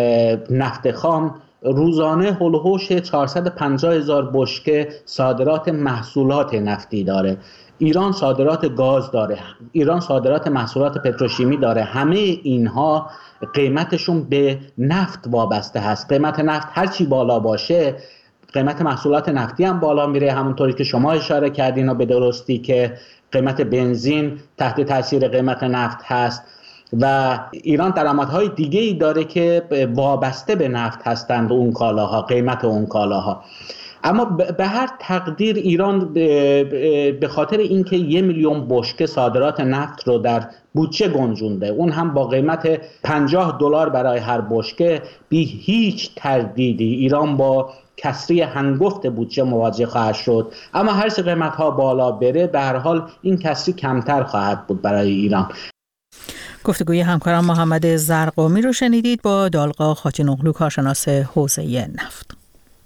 نفت خام روزانه هول و هوش چهارصد و پنجاه هزار بشکه صادرات محصولات نفتی داره. ایران صادرات گاز داره، ایران صادرات محصولات پتروشیمی داره. همه اینها قیمتشون به نفت وابسته هست. قیمت نفت هرچی بالا باشه قیمت محصولات نفتی هم بالا میره، همونطوری که شما اشاره کردین و به درستی که قیمت بنزین تحت تاثیر قیمت نفت هست و ایران درآمدهای دیگه‌ای داره که وابسته به نفت هستند، اون کالاها، قیمت اون کالاها. اما به هر تقدیر ایران به خاطر اینکه یک میلیون بشکه صادرات نفت رو در بودجه گنجونده، اون هم با قیمت پنجاه دلار برای هر بشکه، بی هیچ تردیدی ایران با کسری هنگفت بودجه مواجه خواهد شد. اما هر چه قیمت‌ها بالا بره به هر حال این کسری کمتر خواهد بود برای ایران. گفتگوی همکارم محمد زرقامی رو شنیدید با دالقا خاتین‌اوغلو، کارشناس حوزه نفت.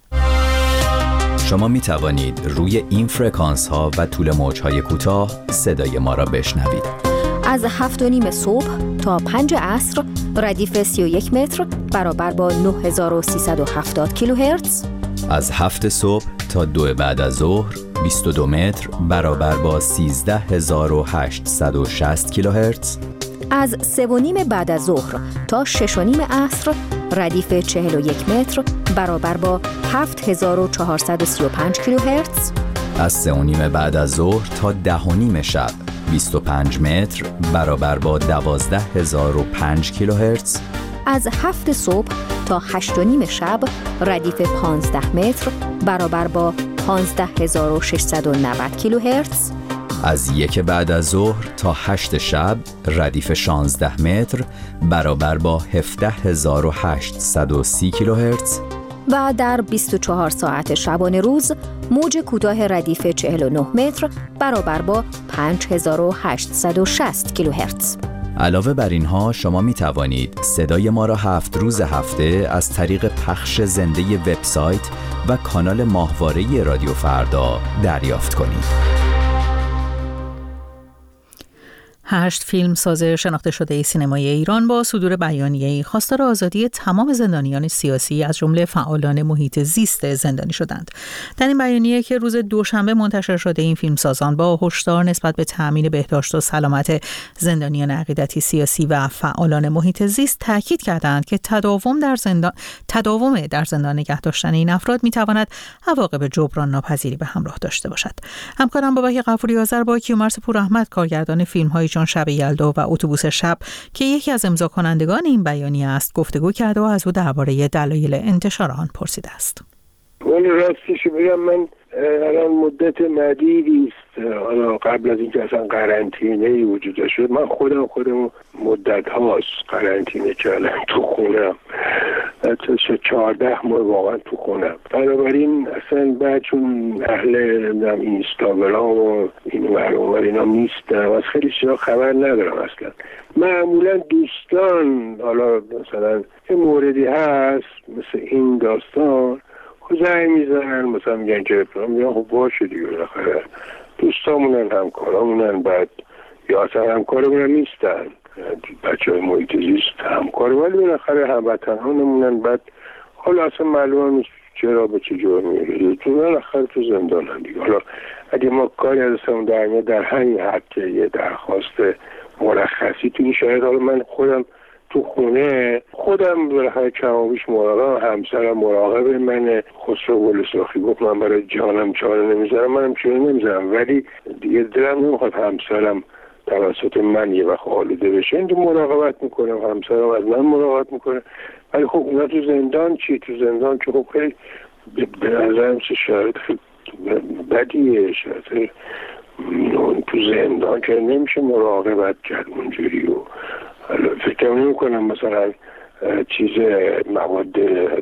شما می توانید روی این فرکانس ها و طول موج های کوتاه صدای ما را بشنوید. از هفت و نیم صبح تا پنج عصر ردیف سی و یک متر برابر با نه هزار و سیصد و هفتاد کیلوهرتز. از هفت صبح تا دو بعد از ظهر بیست و دو متر برابر با سیزده هزار و هشتصد و شصت کیلوهرتز. از سه و نیم بعد از ظهر تا شش و نیم عصر ردیف چهل و یک متر برابر با هفت هزار و چهارصد و سی و پنج کیلوهرتز. از سه و نیم بعد از ظهر تا ده و نیم شب بیست و پنج متر برابر با دوازده هزار و پنج کیلوهرتز. از هفت صبح تا هشت و نیم شب ردیف پانزده متر برابر با پانزده هزار و ششصد و نود کیلوهرتز. از یک بعد از ظهر تا هشت شب ردیف شانزده متر برابر با هفده هزار و هشتصد و سی کیلوهرتز. و در بیست و چهار ساعت شبانه روز موج کوتاه ردیف چهل و نه متر برابر با پنج هزار و هشتصد و شصت کیلوهرتز. علاوه بر اینها شما می توانید صدای ما را هفت روز هفته از طریق پخش زنده وبسایت و کانال ماهواره رادیو فردا دریافت کنید. هشت فیلمساز شناخته شده سینمای ایران با صدور بیانیه‌ای خواستار آزادی تمام زندانیان سیاسی از جمله فعالان محیط زیست زندانی شدند. در این بیانیه که روز دوشنبه منتشر شده، این فیلمسازان با هشدار نسبت به تأمین بهداشت و سلامت زندانیان عقیدتی سیاسی و فعالان محیط زیست تاکید کردند که تداوم در زندان تداوم در زندان نگه داشتن این افراد می‌تواند عواقب جبران ناپذیری به همراه داشته باشد. همکارم بابک غفوری آذر با کیومرث پوراحمد، کارگردان فیلم‌های چون شب یلدا و اتوبوس شب که یکی از امضا کنندگان این بیانیه است، گفتگو کرده و از او درباره دلایل انتشار آن پرسیده است. ولی راستش بگم من الان مدت مدیدی است، حالا قبل از اینکه اصلا قرنطینه‌ای وجود داشت، من خودم خودم مدت هاست قرنطینه کردم تو خونم، حتی چهارده ماه واقعا تو خونم. بنابراین اصلا بعد چون اهل اینستاگرام و این ور اون ور اینا نیستم، از خیلی چیزا خبر ندارم اصلا. معمولا دوستان حالا مثلا یه موردی هست مثل این داستان زنگ میزنن، مثلا میگن که میگن خب باشه دیگه، بالاخره دوستامونن، همکارامونن، بعد یا اصلا همکارمونن نیستن، بچه های محیط زیست همکار، ولی بالاخره هموطنانمونن، بعد حالا اصلا معلوم نیست چرا به چه جور میره تو، بالاخره تو زندانن دیگه. حالا اگه ما کاری از اصلا در میاد در همین حد که یه درخواست مرخصی تو این شاید، حالا من خودم تو خونه خودم بالاخره کمابیش مراقبم، همسرم مراقب منه. خسرو گلسرخی گفت من برای جانم چاره نمیذارم، منم چاره نمیذارم، ولی دیگه دلم نمیخواد همسرم توسط من یه وقت آلوده بشه. این مراقبت میکنم، همسرم از من مراقبت میکنه، ولی خب اونا تو زندان چی؟ تو زندان که خب خیلی به نظرم چه شرایط خیلی بدیه، شرایط تو زندان که نمیشه مراقبت کرد اونجوری. و فکر نمی کنم مثلا چیز مواد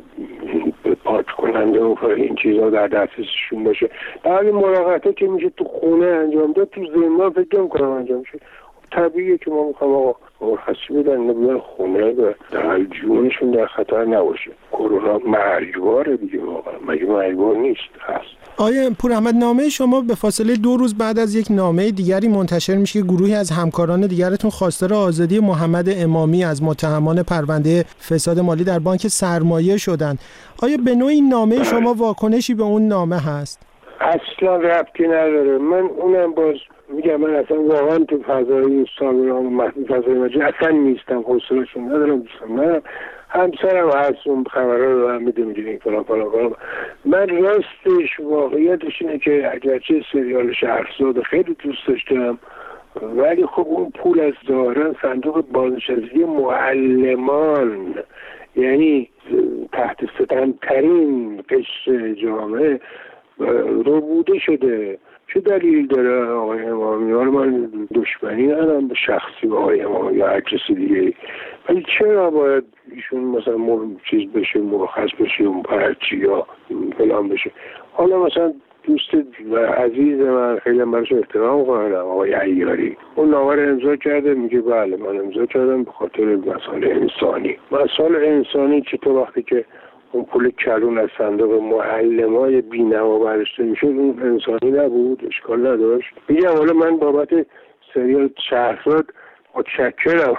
پاک کننده و این چیزها در دسترسشون باشه. در مراقبت که میشه تو خونه انجام داد، تو زندان فکر نمی کنم انجام شه. طبیعیه که ما میخوام آقا مرخصی بدن نبیان خونه و در جونشون در خطر نباشه. کرونا مرگباره دیگه، واقعا مگه مرگبار نیست؟ هست. آیه پوراحمد، نامه شما به فاصله دو روز بعد از یک نامه دیگری منتشر میشه که گروهی از همکاران دیگرتون خواستار آزادی محمد امامی از متهمان پرونده فساد مالی در بانک سرمایه شدند. آیا به نوعی این نامه شما واکنشی به اون نامه هست؟ اصلا ربطی نداره. من اونم باز میگم، من اصلا واقعا تو فضای اینستاگرام و محدود فضای مجازی اصلا نیستم، حوصله‌شون ندارم، دوستم ندارم. همسرم هست اون خبرها رو هم میده، میدونی فلان فلان فلان. من راستش واقعیتش اینه که اگرچه سریال شهرزاد خیلی دوست داشتم، ولی خب اون پول از ظاهرا صندوق بازنشستگی معلمان، یعنی تحت ستم‌ترین قشر جامعه رو بوده شده. چه دلیل داره آقای امامی؟ حالا من دشمنی ندارم به شخصی با آقای امامی یا هر کسی دیگه، ولی چرا باید ایشون مثلا مر... چیز بشه، مرخص بشه، اون پرچی یا فلان بشه؟ حالا مثلا دوست و عزیز من خیلی براش احترام قائلم، آقای عیاری، اون نامه رو امضا کرده، میگه بله من امضا کردم به خاطر مسائل انسانی. مسائل انسانی چطور وقتی که اون پول کلون از صندوق معلمای بی‌نوا برداشته میشد اون انسانی نبود؟ اشکال نداشت. میگم حالا من بابت سریال شهرزاد متشکرم.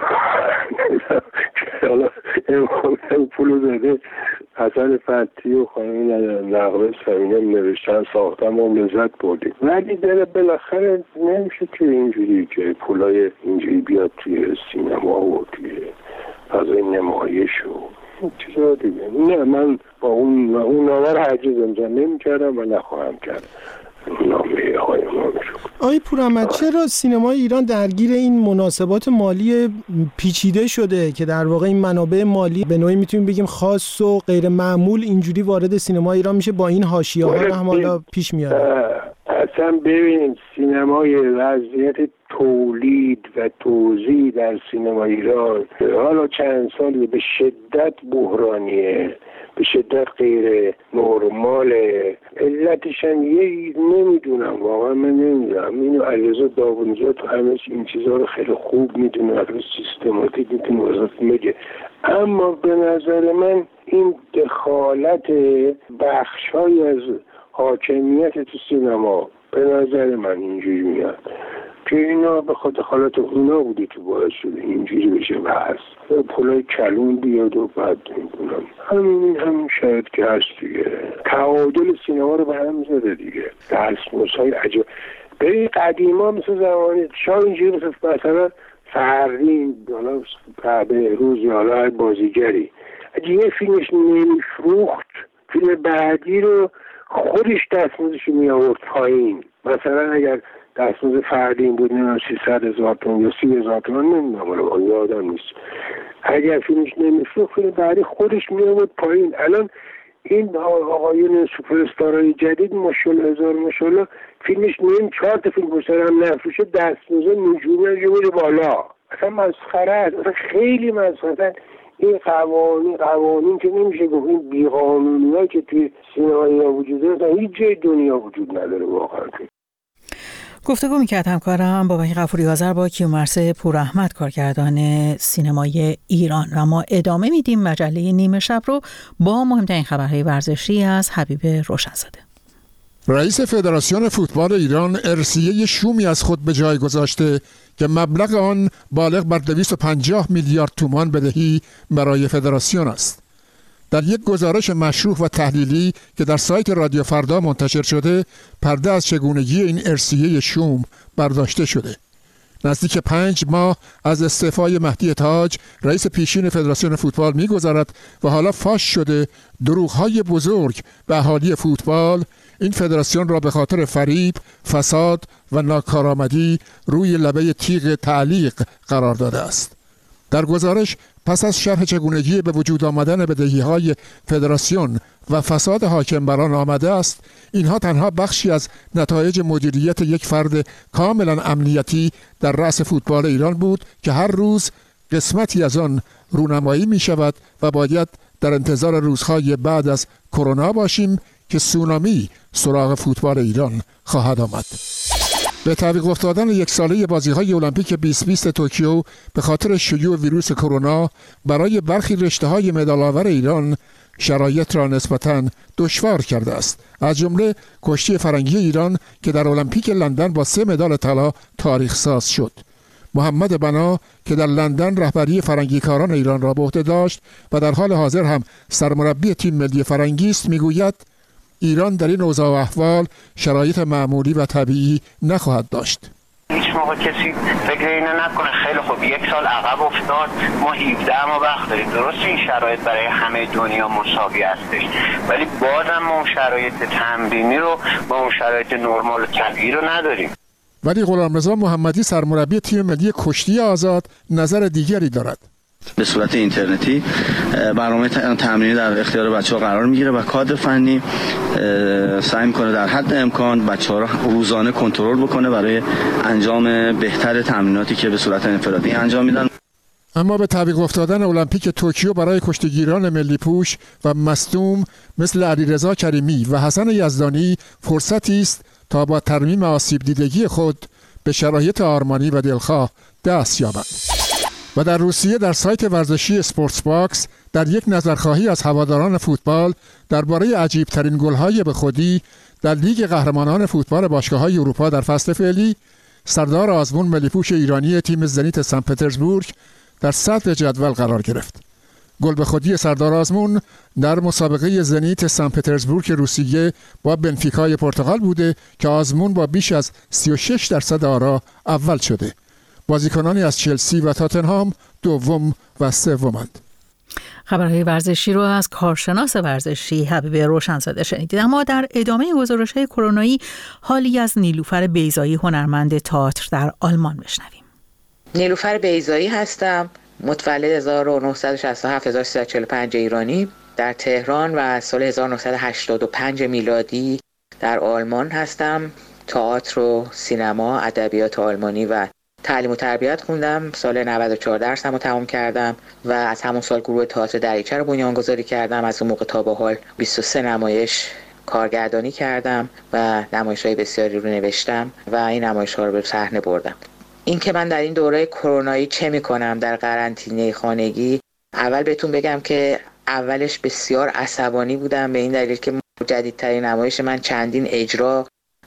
حالا این پولو داده حسن فتحی و خانم نقبه سمینه نوشتن ساختم و لذت بردیم، ولی داره بالاخره نمیشه که اینجوری که پولای اینجوری بیاد توی سینما و توی فضای نمایش و چیزا دیگه. نه، من با اون اون نامه رو هرگز امضا نمی‌کردم و نخواهم کرد. نامه آقای امامی شد. آقای پوراحمد، چرا سینمای ایران درگیر این مناسبات مالی پیچیده شده که در واقع این منابع مالی به نوعی میتونیم بگیم خاص و غیر معمول اینجوری وارد سینما ایران میشه، با این حاشیه‌ها رو هم حالا پیش میاد؟ اصلا ببینید سینمای وضعیت تولید و توزیع در سینما ایران حالا چند سالی به شدت بحرانیه، به شدت غیر نرماله. علتش هم یه نمیدونم، واقعا من نمیدونم. اینو علیرضا داوودزاده تو همه این چیزها رو خیلی خوب میدونه، خیلی سیستماتیک میتونه وضعیت میگه. اما به نظر من این دخالت بخش‌های از حاکمیت تو سینما به نظر من اینجوری میاد. که اینا به خاطر حالت اونا بوده که باعث شده اینجوری بشه بحث پلای کلون بیاد و بعد نمیدونم همین همین شاید که هست دیگه. تعادل سینما رو به هم زده دیگه. دستمزدهای عجب به قدیما مثل زمانی شاید اینجوری مثل مثلا فردین حالا به روز یا حالا بازیگری اگه یه فیلمش نمیفروخت فیلم بعدی رو خودش دستمزدش می آورد پایین. مثلا اگر دستمزد فردین بود نه سیصد هزار تومان یا سی هزار تومان نمیدونم یادم نیست، اگر فیلمش نمیفروخت فیلم بعدی خودش می آورد پایین. الان این آقایون سوپر استارای جدید ماشاءالله هزار ماشاءالله فیلمش نیم چهار تا فیلم پشت هم نفروشه دستمزد نجومی رو میره بالا. اصلا مسخره است، اصلا خیلی مسخره. این قوانین قوانین که نمیشه گفت این بی‌قانونی‌هایی که توی سینما ایران وجود داره هیچ جای دنیا وجود نداره واقعا. گفتگو میکرد همکارم بابک غفوری آذر با کیومرث پوراحمد کارگردان سینمای ایران و ما ادامه میدیم مجله نیمه شب رو با مهمترین خبرهای ورزشی از حبیب روشنزاده. رئیس فدراسیون فوتبال ایران ارثیه شومی از خود به جای گذاشته که مبلغ آن بالغ بر دویست و پنجاه میلیارد تومان بدهی برای فدراسیون است. در یک گزارش مشروح و تحلیلی که در سایت رادیو فردا منتشر شده، پرده از چگونگی این ارثیه شوم برداشته شده. نزدیک پنج ماه از استعفای مهدی تاج رئیس پیشین فدراسیون فوتبال می‌گذرد و حالا فاش شده دروغ‌های بزرگ به اهالی فوتبال این فدراسیون را به خاطر فریب، فساد و ناکارآمدی روی لبه تیغ تعلیق قرار داده است. در گزارش پس از شرح چگونگی به وجود آمدن بدهی‌های فدراسیون و فساد حاکم بر آن آمده است، اینها تنها بخشی از نتایج مدیریت یک فرد کاملا امنیتی در رأس فوتبال ایران بود که هر روز قسمتی از آن رونمایی می شود و باید در انتظار روزهای بعد از کرونا باشیم که سونامی سراغ فوتبال ایران خواهد آمد. به تعویق افتادن یک ساله بازی‌های المپیک بیست بیست توکیو به خاطر شیوع ویروس کرونا برای برخی رشته‌های مدال‌آور ایران شرایط را نسبتاً دشوار کرده است. از جمله کشتی فرنگی ایران که در المپیک لندن با سه مدال طلا تاریخ ساز شد. محمد بنا که در لندن رهبری فرنگیکاران ایران را به عهده داشت و در حال حاضر هم سرمربی تیم ملی فرنگی است، میگوید ایران در این اوضاع و احوال شرایط معمولی و طبیعی نخواهد داشت. هیچ موقع کسی فکر اینو نکنه خیلی خوب یک سال عقب افتاد ما هفده ما وقت داریم. درست این شرایط برای همه دنیا مساوی هستش ولی بازم ما اون شرایط تمرینی رو با اون شرایط نرمال و طبیعی رو نداریم. ولی غلامرضا محمدی سرمربی تیم ملی کشتی آزاد نظر دیگری دارد. به صورت اینترنتی برنامه تمرینی در اختیار بچه‌ها قرار میگیره و کادر فنی سعی میکنه در حد امکان بچه‌ها را روزانه کنترل بکنه برای انجام بهتر تمریناتی که به صورت انفرادی انجام میدن. اما به تعویق افتادن المپیک توکیو برای کشتیگیران ملی پوش و مصدوم مثل علیرضا کریمی و حسن یزدانی فرصتی است تا با ترمیم آسیب دیدگی خود به شرایط آرمانی و دلخواه دست یابند. و در روسیه در سایت ورزشی اسپورتس باکس در یک نظرخواهی از هواداران فوتبال درباره عجیب‌ترین گل‌های به خودی در لیگ قهرمانان فوتبال باشگاه‌های اروپا در فصل فعلی، سردار آزمون ملی‌پوش ایرانی تیم زنیت سن پترزبورگ در صدر جدول قرار گرفت. گل به خودی سردار آزمون در مسابقه زنیت سن پترزبورگ روسیه با بنفیکای پرتغال بوده که آزمون با بیش از سی و شش درصد آرا اول شده. بازیکنانی از چلسی و تاتنهام دوم و سومند. خبرهای ورزشی رو از کارشناس ورزشی حبیب روشنزاده شنیدید. اما در ادامه گزارش‌های کرونایی حالی از نیلوفر بیضایی هنرمند تئاتر در آلمان بشنویم. نیلوفر بیضایی هستم، متولد هزار و نهصد و شصت و هفت هزار و سیصد و چهل و پنج ایرانی، در تهران و سال هزار و نهصد و هشتاد و پنج میلادی در آلمان هستم. تئاتر و سینما، ادبیات آلمانی و تعلیم و تربیت خوندم. سال نود و چهار درسمو تمام کردم و از همون سال گروه تئاتر دریچه رو بنیانگذاری کردم. از اون موقع تا به حال بیست و سه نمایش کارگردانی کردم و نمایش‌های بسیاری رو نوشتم و این نمایش‌ها رو به صحنه بردم. این که من در این دوره کرونایی چه می‌کنم در قرنطینه خانگی، اول بهتون بگم که اولش بسیار عصبانی بودم به این دلیل که جدیدترین نمایش من چندین اجرا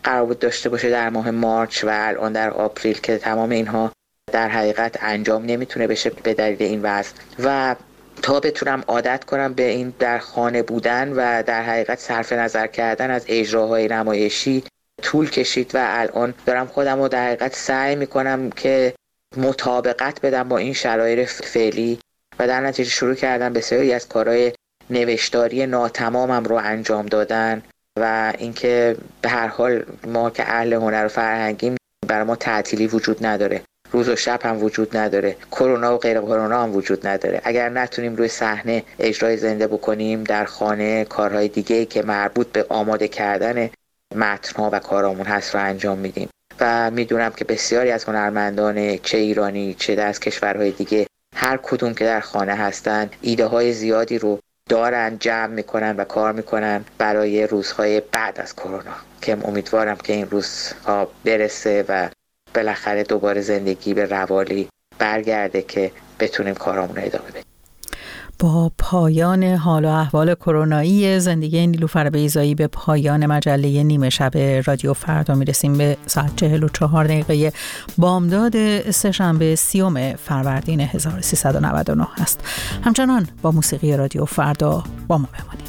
قرار بود داشته باشه در ماه مارچ و الان در آپریل که تمام اینها در حقیقت انجام نمیتونه بشه به دلیل این وضع و تا بتونم عادت کنم به این در خانه بودن و در حقیقت صرف نظر کردن از اجراهای نمایشی طول کشید و الان دارم خودم رو در حقیقت سعی میکنم که مطابقت بدم با این شرایط فعلی و در نتیجه شروع کردم بسیاری از کارهای نوشتاری ناتمامم رو انجام دادن و اینکه به هر حال ما که اهل هنر و فرهنگیم برای ما تعطیلی وجود نداره، روز و شب هم وجود نداره، کرونا و غیر کرونا هم وجود نداره. اگر نتونیم روی صحنه اجرای زنده بکنیم، در خانه کارهای دیگه که مربوط به آماده کردن متن‌ها و کارامون هست رو انجام میدیم و میدونم که بسیاری از هنرمندان چه ایرانی چه از کشورهای دیگه هر کدوم که در خانه هستن ایده های زیادی رو دارن، جمع میکنن و کار میکنن برای روزهای بعد از کرونا که امیدوارم که این روزها برسه و بالاخره دوباره زندگی به روالی برگرده که بتونیم کارامون رو ادامه بدیم. با پایان حال و احوال کرونایی زندگی نیلوفر بیضایی به پایان مجله نیمه شب رادیو فردا میرسیم. به ساعت چهل و چهار دقیقه بامداد سه‌شنبه سیوم فروردین هزار و سیصد و نود و نه است. همچنان با موسیقی رادیو فردا با ما بمانید.